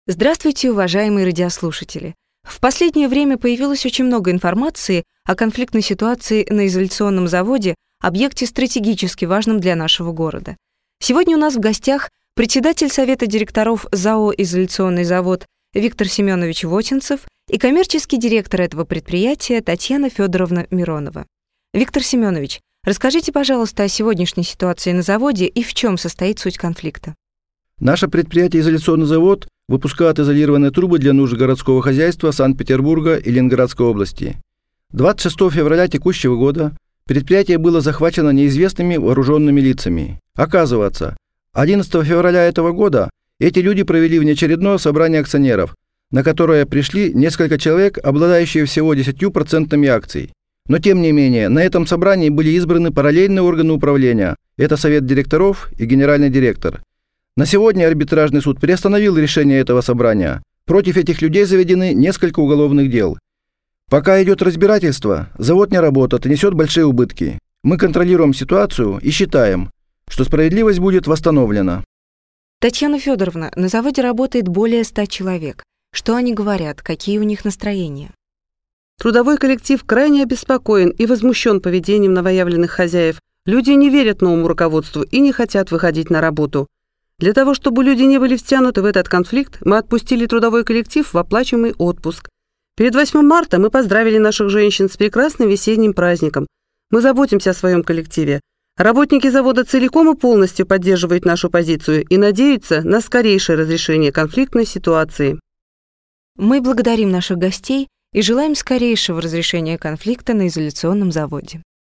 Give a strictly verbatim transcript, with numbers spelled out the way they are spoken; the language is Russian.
Здравствуйте, уважаемые радиослушатели! В последнее время появилось очень много информации о конфликтной ситуации на изоляционном заводе, объекте стратегически важном для нашего города. Сегодня у нас в гостях председатель Совета директоров ЗАО «Изоляционный завод» Виктор Семенович Вотинцев и коммерческий директор этого предприятия Татьяна Федоровна Миронова. Виктор Семенович, расскажите, пожалуйста, о сегодняшней ситуации на заводе и в чем состоит суть конфликта. Наше предприятие «Изоляционный завод» выпускает изолированные трубы для нужд городского хозяйства Санкт-Петербурга и Ленинградской области. двадцать шестого февраля текущего года предприятие было захвачено неизвестными вооруженными лицами. Оказывается, одиннадцатого февраля этого года эти люди провели внеочередное собрание акционеров, на которое пришли несколько человек, обладающие всего десятью процентами акций. Но тем не менее, на этом собрании были избраны параллельные органы управления – это Совет директоров и генеральный директор. На сегодня арбитражный суд приостановил решение этого собрания. Против этих людей заведены несколько уголовных дел. Пока идет разбирательство, завод не работает и несет большие убытки. Мы контролируем ситуацию и считаем, что справедливость будет восстановлена. Татьяна Федоровна, на заводе работает более ста человек. Что они говорят, какие у них настроения? Трудовой коллектив крайне обеспокоен и возмущен поведением новоявленных хозяев. Люди не верят новому руководству и не хотят выходить на работу. Для того, чтобы люди не были втянуты в этот конфликт, мы отпустили трудовой коллектив в оплачиваемый отпуск. Перед восьмым марта мы поздравили наших женщин с прекрасным весенним праздником. Мы заботимся о своем коллективе. Работники завода целиком и полностью поддерживают нашу позицию и надеются на скорейшее разрешение конфликтной ситуации. Мы благодарим наших гостей и желаем скорейшего разрешения конфликта на изоляционном заводе.